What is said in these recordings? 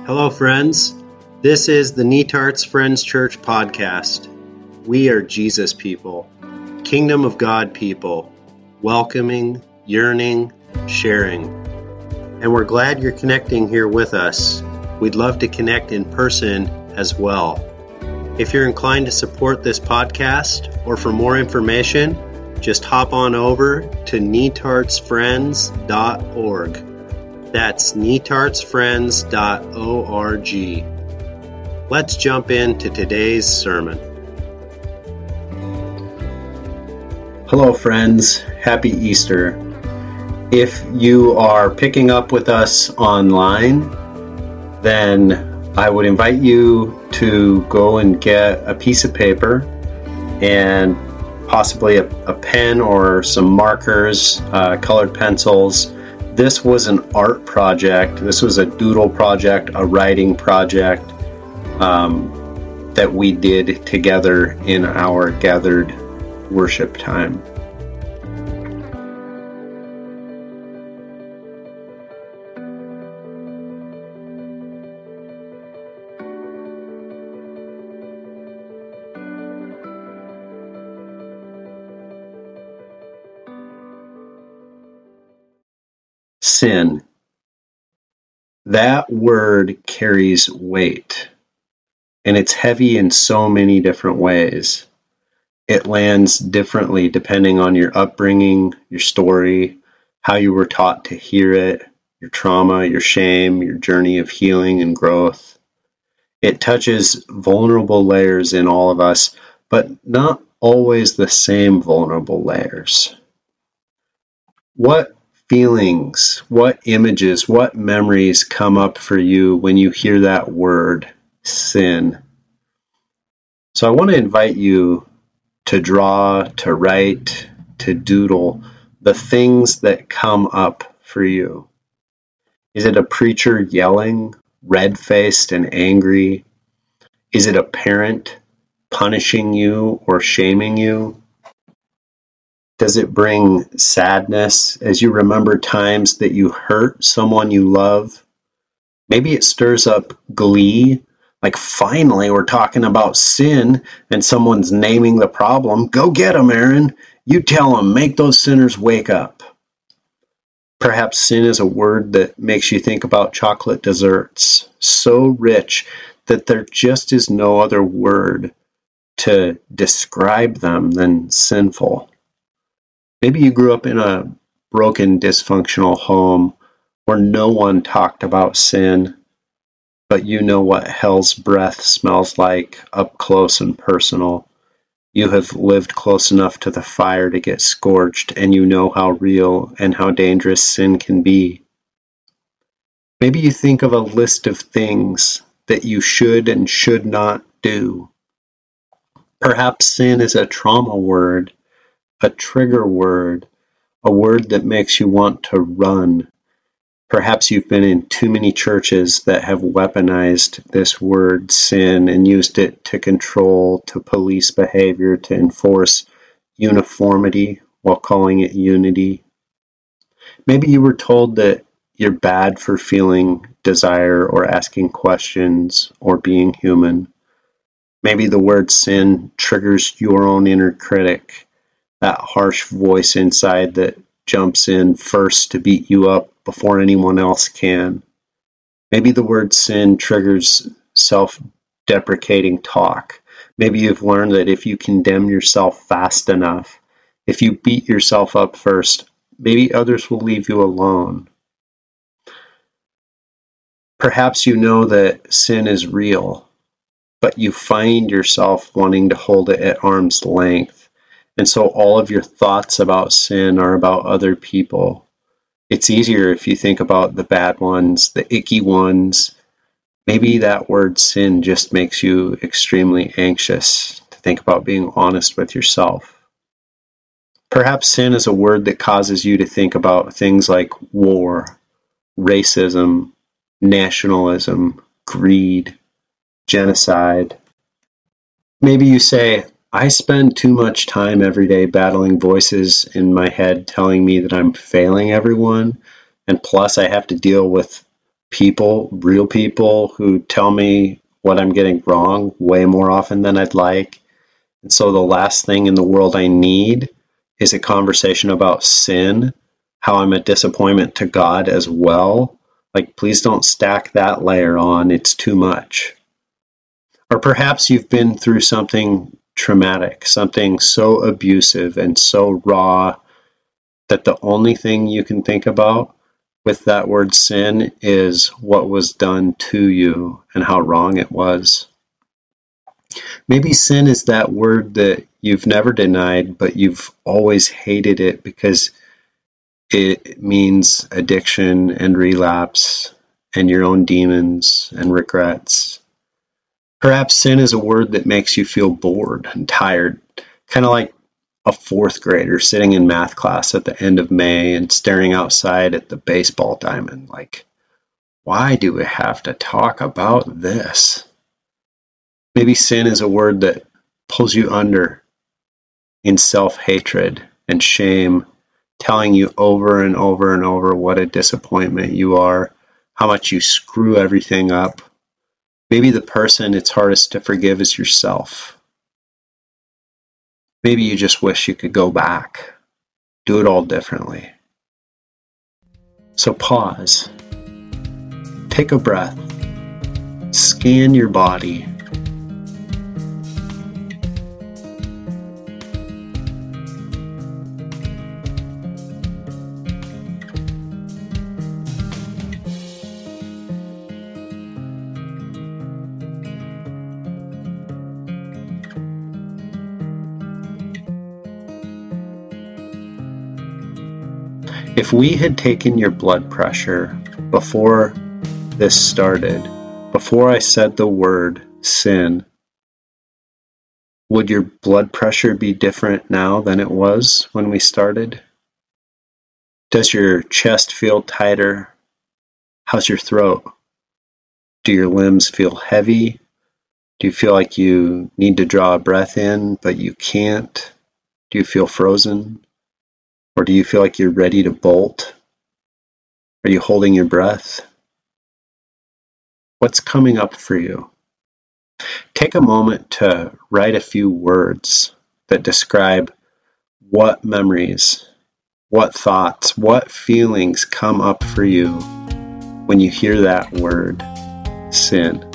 Hello, friends. This is the Netarts Friends Church podcast. We are Jesus people, Kingdom of God people, welcoming, yearning, sharing. And we're glad you're connecting here with us. We'd love to connect in person as well. If you're inclined to support this podcast or for more information, just hop on over to netartsfriends.org. That's netartsfriends.org. Let's jump into today's sermon. Hello, friends. Happy Easter. If you are picking up with us online, then I would invite you to go and get a piece of paper and possibly a pen or some markers, colored pencils. This was an art project. This was a doodle project, a writing project that we did together in our gathered worship time. Sin. That word carries weight, and it's heavy in so many different ways. It lands differently depending on your upbringing, your story, how you were taught to hear it, your trauma, your shame, your journey of healing and growth. It touches vulnerable layers in all of us, but not always the same vulnerable layers. What feelings, what images, what memories come up for you when you hear that word, sin? So I want to invite you to draw, to write, to doodle the things that come up for you. Is it a preacher yelling, red-faced and angry? Is it a parent punishing you or shaming you? Does it bring sadness as you remember times that you hurt someone you love? Maybe it stirs up glee, like finally we're talking about sin and someone's naming the problem. Go get them, Aaron. You tell them, make those sinners wake up. Perhaps sin is a word that makes you think about chocolate desserts, so rich that there just is no other word to describe them than sinful. Maybe you grew up in a broken, dysfunctional home where no one talked about sin, but you know what hell's breath smells like up close and personal. You have lived close enough to the fire to get scorched, and you know how real and how dangerous sin can be. Maybe you think of a list of things that you should and should not do. Perhaps sin is a trauma word, a trigger word, a word that makes you want to run. Perhaps you've been in too many churches that have weaponized this word, sin, and used it to control, to police behavior, to enforce uniformity while calling it unity. Maybe you were told that you're bad for feeling desire or asking questions or being human. Maybe the word sin triggers your own inner critic, that harsh voice inside that jumps in first to beat you up before anyone else can. Maybe the word sin triggers self-deprecating talk. Maybe you've learned that if you condemn yourself fast enough, if you beat yourself up first, maybe others will leave you alone. Perhaps you know that sin is real, but you find yourself wanting to hold it at arm's length. And so all of your thoughts about sin are about other people. It's easier if you think about the bad ones, the icky ones. Maybe that word sin just makes you extremely anxious to think about being honest with yourself. Perhaps sin is a word that causes you to think about things like war, racism, nationalism, greed, genocide. Maybe you say, I spend too much time every day battling voices in my head telling me that I'm failing everyone, and plus I have to deal with people, real people, who tell me what I'm getting wrong way more often than I'd like. And so the last thing in the world I need is a conversation about sin, how I'm a disappointment to God as well. Like, please don't stack that layer on. It's too much. Or perhaps you've been through something traumatic, something so abusive and so raw that the only thing you can think about with that word sin is what was done to you and how wrong it was. Maybe sin is that word that you've never denied, but you've always hated it because it means addiction and relapse and your own demons and regrets. Perhaps sin is a word that makes you feel bored and tired, kind of like a fourth grader sitting in math class at the end of May and staring outside at the baseball diamond like, why do we have to talk about this? Maybe sin is a word that pulls you under in self-hatred and shame, telling you over and over and over what a disappointment you are, how much you screw everything up. Maybe the person it's hardest to forgive is yourself. Maybe you just wish you could go back, do it all differently. So pause, take a breath, scan your body. If we had taken your blood pressure before this started, before I said the word sin, would your blood pressure be different now than it was when we started? Does your chest feel tighter? How's your throat? Do your limbs feel heavy? Do you feel like you need to draw a breath in, but you can't? Do you feel frozen? Or do you feel like you're ready to bolt? Are you holding your breath? What's coming up for you? Take a moment to write a few words that describe what memories, what thoughts, what feelings come up for you when you hear that word, sin.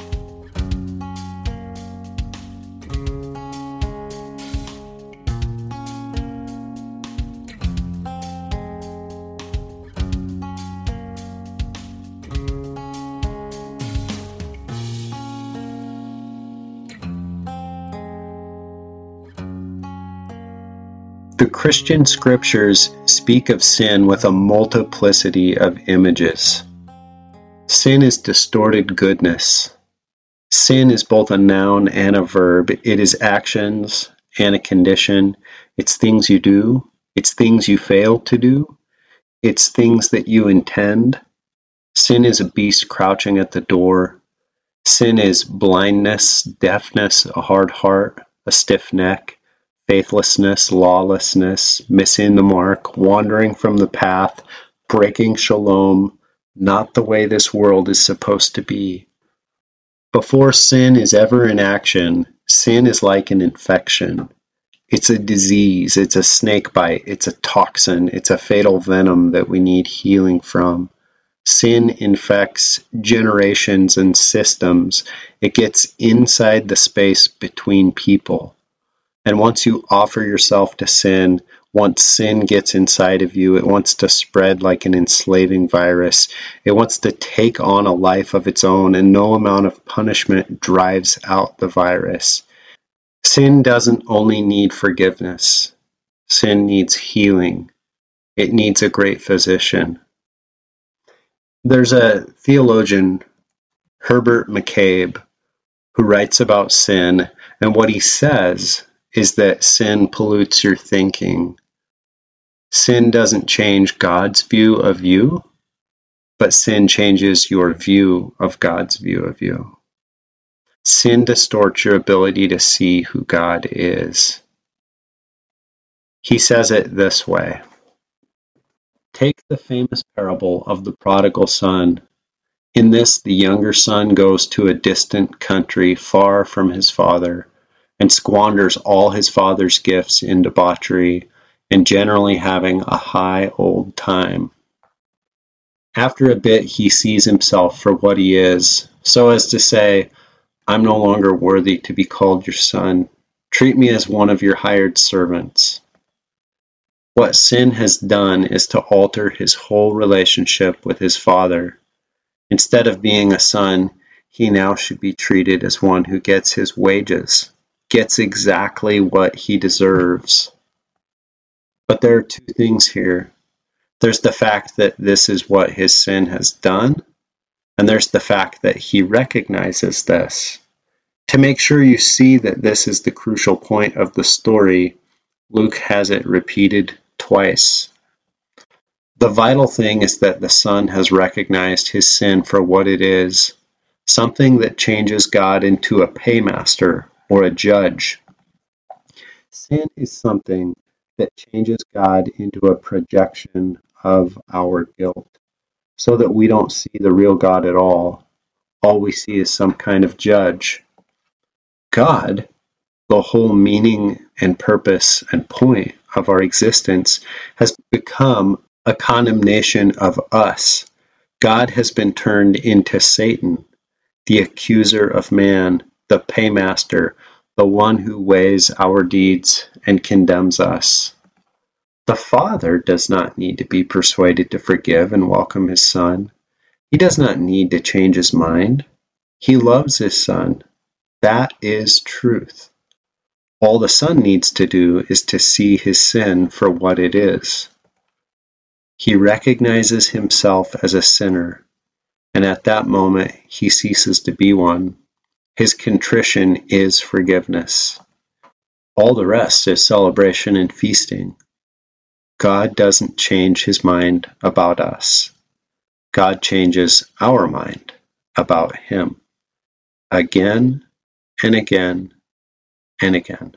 The Christian scriptures speak of sin with a multiplicity of images. Sin is distorted goodness. Sin is both a noun and a verb. It is actions and a condition. It's things you do. It's things you fail to do. It's things that you intend. Sin is a beast crouching at the door. Sin is blindness, deafness, a hard heart, a stiff neck, faithlessness, lawlessness, missing the mark, wandering from the path, breaking shalom, not the way this world is supposed to be. Before sin is ever in action, sin is like an infection. It's a disease, it's a snake bite, it's a toxin, it's a fatal venom that we need healing from. Sin infects generations and systems. It gets inside the space between people. And once you offer yourself to sin, once sin gets inside of you, it wants to spread like an enslaving virus. It wants to take on a life of its own, and no amount of punishment drives out the virus. Sin doesn't only need forgiveness. Sin needs healing. It needs a great physician. There's a theologian, Herbert McCabe, who writes about sin, and what he says is that sin pollutes your thinking. Sin doesn't change God's view of you, but sin changes your view of God's view of you. Sin distorts your ability to see who God is. He says it this way. Take the famous parable of the prodigal son. In this, the younger son goes to a distant country far from his father and squanders all his father's gifts in debauchery and generally having a high old time. After a bit, he sees himself for what he is, so as to say, I'm no longer worthy to be called your son. Treat me as one of your hired servants. What sin has done is to alter his whole relationship with his father. Instead of being a son, he now should be treated as one who gets his wages, gets exactly what he deserves. But there are two things here. There's the fact that this is what his sin has done, and there's the fact that he recognizes this. To make sure you see that this is the crucial point of the story, Luke has it repeated twice. The vital thing is that the son has recognized his sin for what it is, something that changes God into a paymaster or a judge. Sin is something that changes God into a projection of our guilt, so that we don't see the real God at all. All we see is some kind of judge. God, the whole meaning and purpose and point of our existence, has become a condemnation of us. God has been turned into Satan, the accuser of man, the paymaster, the one who weighs our deeds and condemns us. The Father does not need to be persuaded to forgive and welcome his Son. He does not need to change his mind. He loves his Son. That is truth. All the Son needs to do is to see his sin for what it is. He recognizes himself as a sinner, and at that moment he ceases to be one. His contrition is forgiveness. All the rest is celebration and feasting. God doesn't change his mind about us. God changes our mind about him. Again and again and again.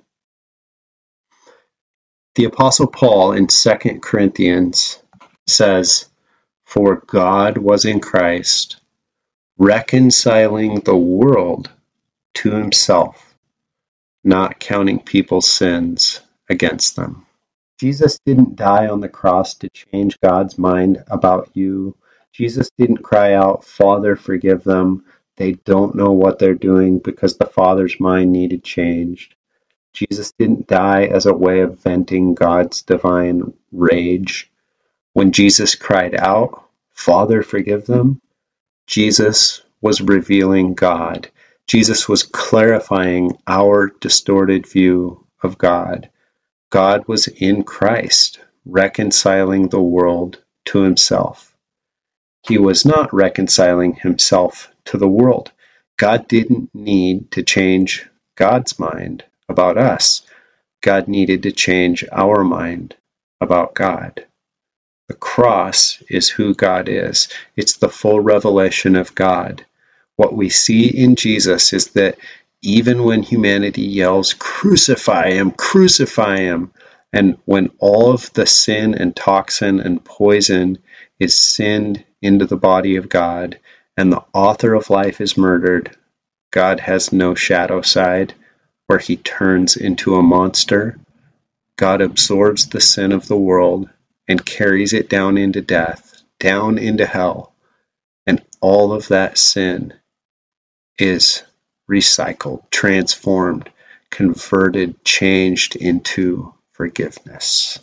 The Apostle Paul in 2 Corinthians says, "For God was in Christ, reconciling the world to himself, not counting people's sins against them." Jesus didn't die on the cross to change God's mind about you. Jesus didn't cry out, "Father, forgive them. They don't know what they're doing," because the Father's mind needed changed. Jesus didn't die as a way of venting God's divine rage. When Jesus cried out, "Father, forgive them," Jesus was revealing God. Jesus was clarifying our distorted view of God. God was in Christ, reconciling the world to himself. He was not reconciling himself to the world. God didn't need to change God's mind about us. God needed to change our mind about God. The cross is who God is. It's the full revelation of God. What we see in Jesus is that even when humanity yells, "Crucify him," and when all of the sin and toxin and poison is sinned into the body of God, and the author of life is murdered, God has no shadow side where he turns into a monster. God absorbs the sin of the world and carries it down into death, down into hell, and all of that sin is recycled, transformed, converted, changed into forgiveness.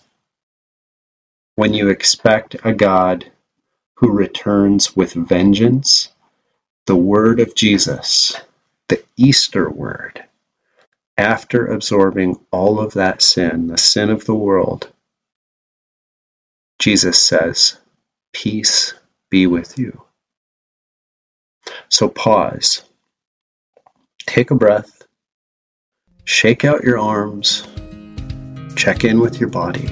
When you expect a God who returns with vengeance, the word of Jesus, the Easter word, after absorbing all of that sin, the sin of the world, Jesus says, "Peace be with you." So pause, take a breath, shake out your arms, check in with your body.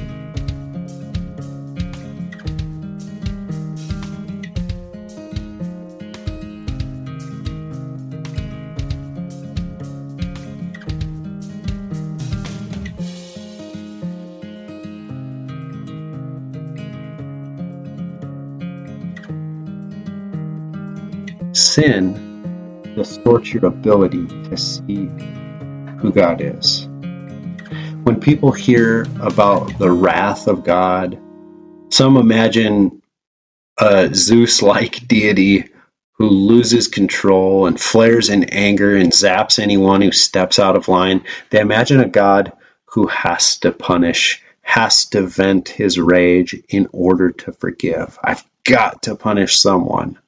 Sin distorts your ability to see who God is. When people hear about the wrath of God, some imagine a Zeus-like deity who loses control and flares in anger and zaps anyone who steps out of line. They imagine a God who has to punish, has to vent his rage in order to forgive. I've got to punish someone.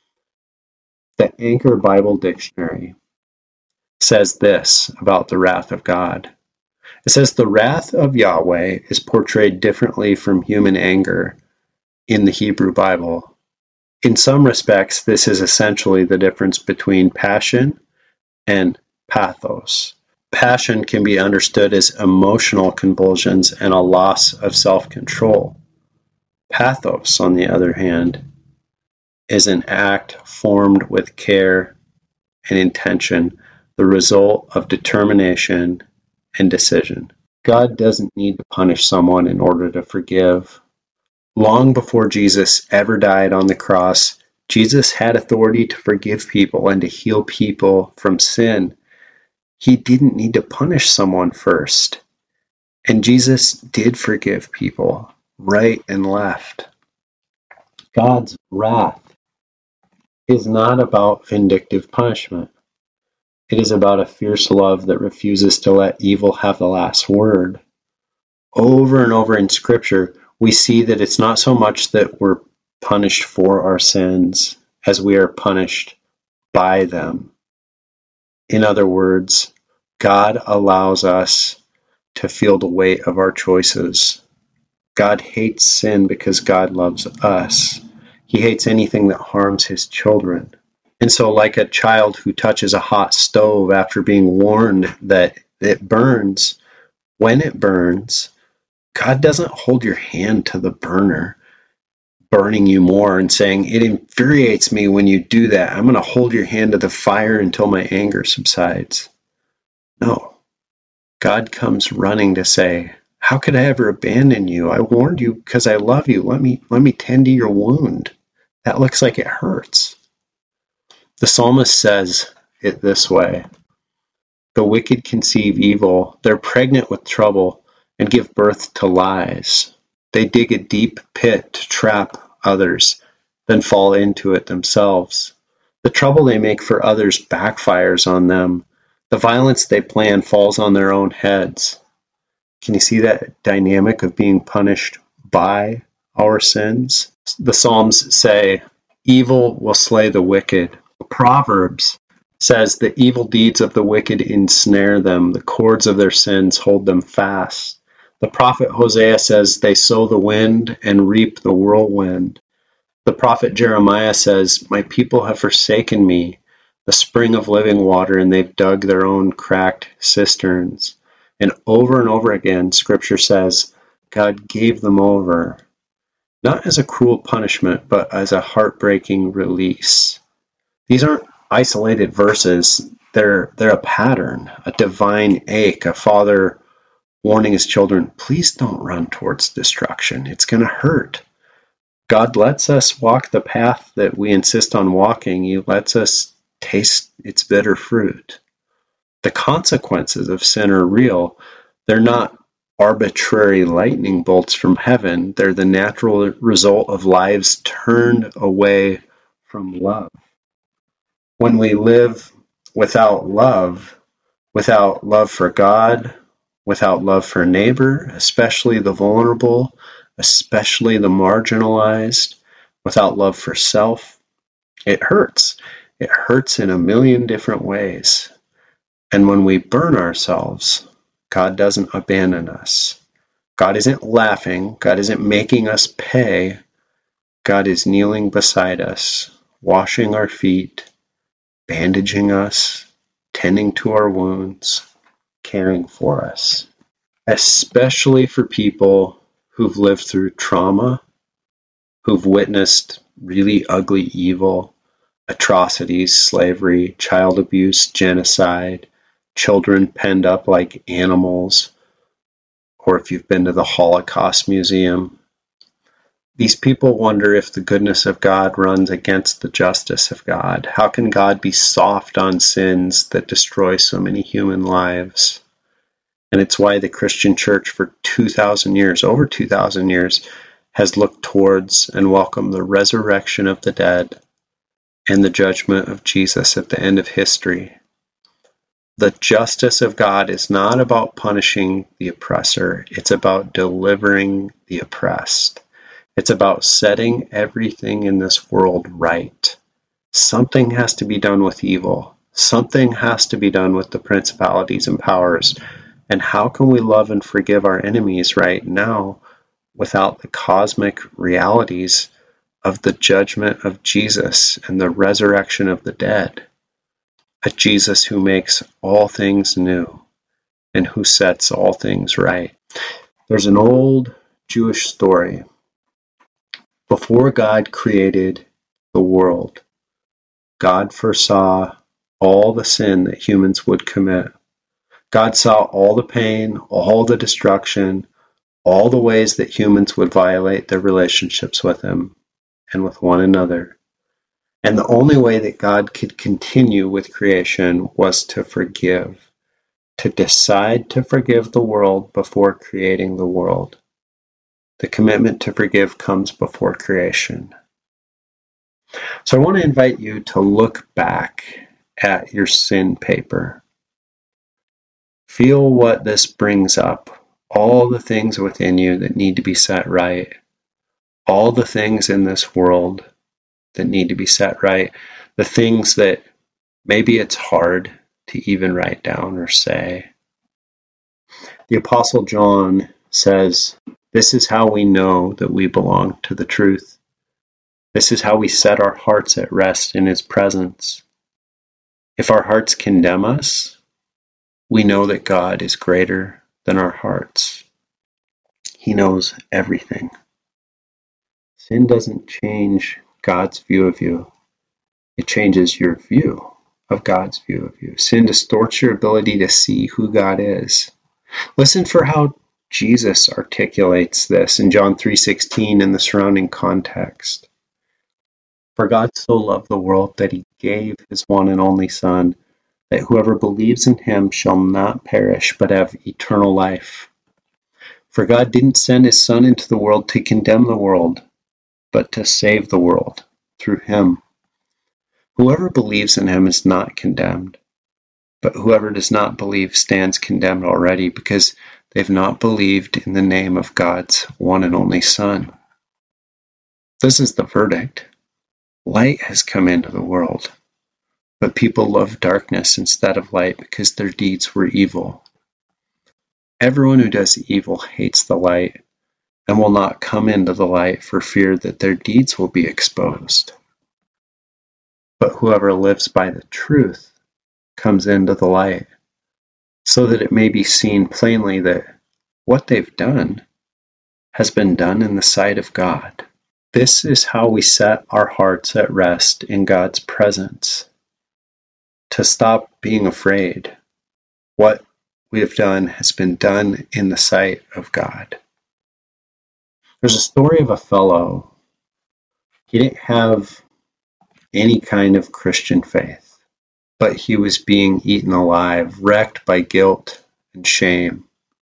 The Anchor Bible Dictionary says this about the wrath of God. It says the wrath of Yahweh is portrayed differently from human anger in the Hebrew Bible. In some respects, this is essentially the difference between passion and pathos. Passion can be understood as emotional convulsions and a loss of self-control. Pathos, on the other hand, is an act formed with care and intention, the result of determination and decision. God doesn't need to punish someone in order to forgive. Long before Jesus ever died on the cross, Jesus had authority to forgive people and to heal people from sin. He didn't need to punish someone first. And Jesus did forgive people, right and left. God's wrath is not about vindictive punishment. It is about a fierce love that refuses to let evil have the last word. Over and over in Scripture, we see that it's not so much that we're punished for our sins as we are punished by them. In other words, God allows us to feel the weight of our choices. God hates sin because God loves us. He hates anything that harms his children. And so, like a child who touches a hot stove after being warned that it burns, when it burns, God doesn't hold your hand to the burner, burning you more and saying, it infuriates me when you do that. I'm going to hold your hand to the fire until my anger subsides. No. God comes running to say, how could I ever abandon you? I warned you because I love you. Let me tend to your wound. That looks like it hurts. The psalmist says it this way: the wicked conceive evil, they're pregnant with trouble, and give birth to lies. They dig a deep pit to trap others, then fall into it themselves. The trouble they make for others backfires on them. The violence they plan falls on their own heads. Can you see that dynamic of being punished by our sins? The Psalms say, evil will slay the wicked. Proverbs says the evil deeds of the wicked ensnare them. The cords of their sins hold them fast. The prophet Hosea says they sow the wind and reap the whirlwind. The prophet Jeremiah says, my people have forsaken me, the spring of living water, and they've dug their own cracked cisterns. And over again, Scripture says, God gave them over, not as a cruel punishment, but as a heartbreaking release. These aren't isolated verses. They're a pattern, a divine ache, a father warning his children, please don't run towards destruction. It's going to hurt. God lets us walk the path that we insist on walking. He lets us taste its bitter fruit. The consequences of sin are real. They're not arbitrary lightning bolts from heaven. They're the natural result of lives turned away from love. When we live without love for God, without love for neighbor, especially the vulnerable, especially the marginalized, without love for self, it hurts. It hurts in a million different ways. And when we burn ourselves, God doesn't abandon us. God isn't laughing. God isn't making us pay. God is kneeling beside us, washing our feet, bandaging us, tending to our wounds, caring for us. Especially for people who've lived through trauma, who've witnessed really ugly evil, atrocities, slavery, child abuse, genocide, children penned up like animals, or if you've been to the Holocaust Museum. These people wonder if the goodness of God runs against the justice of God. How can God be soft on sins that destroy so many human lives? And it's why the Christian church for 2,000 years, over 2,000 years, has looked towards and welcomed the resurrection of the dead and the judgment of Jesus at the end of history. The justice of God is not about punishing the oppressor. It's about delivering the oppressed. It's about setting everything in this world right. Something has to be done with evil. Something has to be done with the principalities and powers. And how can we love and forgive our enemies right now without the cosmic realities of the judgment of Jesus and the resurrection of the dead? A Jesus who makes all things new and who sets all things right. There's an old Jewish story. Before God created the world, God foresaw all the sin that humans would commit. God saw all the pain, all the destruction, all the ways that humans would violate their relationships with Him and with one another. And the only way that God could continue with creation was to forgive, to decide to forgive the world before creating the world. The commitment to forgive comes before creation. So I want to invite you to look back at your sin paper. Feel what this brings up, all the things within you that need to be set right, all the things in this world that need to be set right, the things that maybe it's hard to even write down or say. The Apostle John says, "This is how we know that we belong to the truth. This is how we set our hearts at rest in His presence. If our hearts condemn us, we know that God is greater than our hearts. He knows everything." Sin doesn't change God's view of you. It changes your view of God's view of you. Sin distorts your ability to see who God is. Listen for how Jesus articulates this in John 3:16 and the surrounding context. "For God so loved the world that He gave His one and only Son, that whoever believes in Him shall not perish but have eternal life. For God didn't send His Son into the world to condemn the world, but to save the world through Him. Whoever believes in Him is not condemned, but whoever does not believe stands condemned already, because they've not believed in the name of God's one and only Son." This is the verdict. Light has come into the world, but people love darkness instead of light because their deeds were evil. Everyone who does evil hates the light and will not come into the light for fear that their deeds will be exposed. But whoever lives by the truth comes into the light, so that it may be seen plainly that what they've done has been done in the sight of God. This is how we set our hearts at rest in God's presence, to stop being afraid. What we have done has been done in the sight of God. There's a story of a fellow. He didn't have any kind of Christian faith, but he was being eaten alive, wrecked by guilt and shame.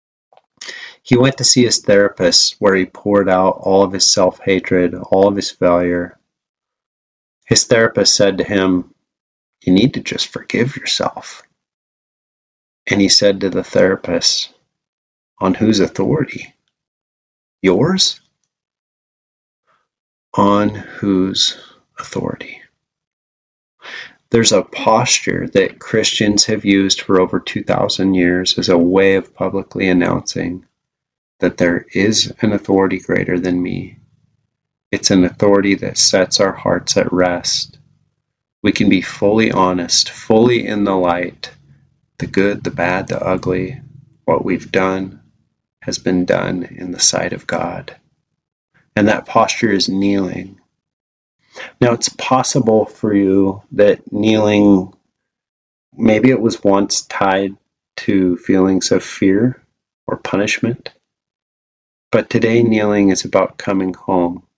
He went to see his therapist, where he poured out all of his self-hatred, all of his failure. His therapist said to him, "You need to just forgive yourself." And he said to the therapist, "On whose authority? Yours? On whose authority?" There's a posture that Christians have used for over 2,000 years as a way of publicly announcing that there is an authority greater than me. It's an authority that sets our hearts at rest. We can be fully honest, fully in the light. The good, the bad, the ugly, what we've done has been done in the sight of God. And that posture is kneeling. Now, it's possible for you that kneeling, maybe it was once tied to feelings of fear or punishment, but today kneeling is about coming home.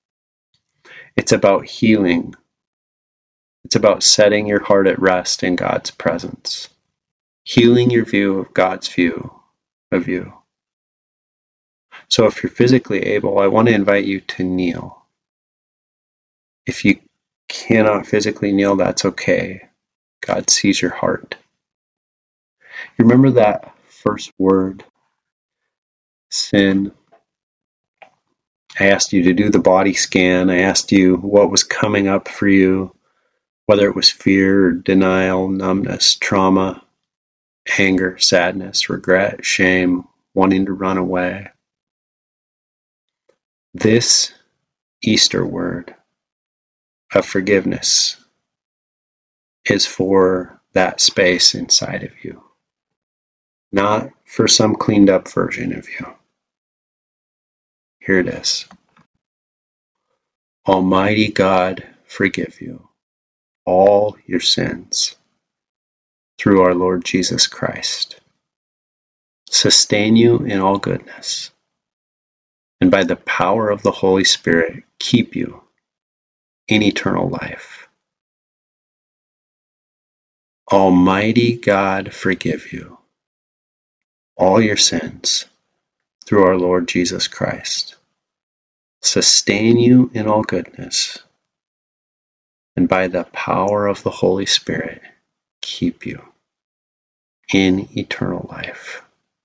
It's about healing. It's about setting your heart at rest in God's presence, healing your view of God's view of you. So if you're physically able, I want to invite you to kneel. If you cannot physically kneel, that's okay. God sees your heart. You remember that first word, sin? I asked you to do the body scan. I asked you what was coming up for you, whether it was fear, or denial, numbness, trauma, anger, sadness, regret, shame, wanting to run away. This Easter word of forgiveness is for that space inside of you, not for some cleaned up version of you. Here it is. Almighty God, forgive you all your sins through our Lord Jesus Christ. Sustain you in all goodness, and by the power of the Holy Spirit, keep you in eternal life. Almighty God, forgive you all your sins through our Lord Jesus Christ. Sustain you in all goodness, and by the power of the Holy Spirit, keep you in eternal life.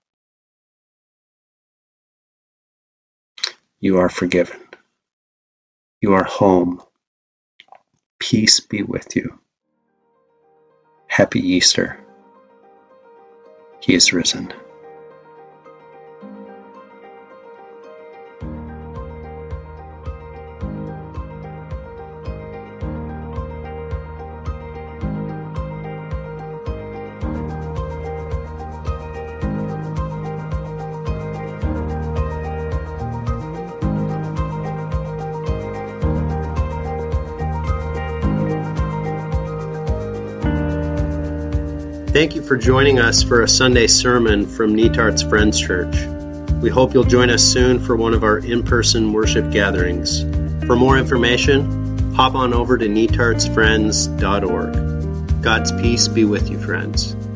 You are forgiven. You are home. Peace be with you. Happy Easter. He is risen. Thank you for joining us for a Sunday sermon from Netart's Friends Church. We hope you'll join us soon for one of our in-person worship gatherings. For more information, hop on over to netartsfriends.org. God's peace be with you, friends.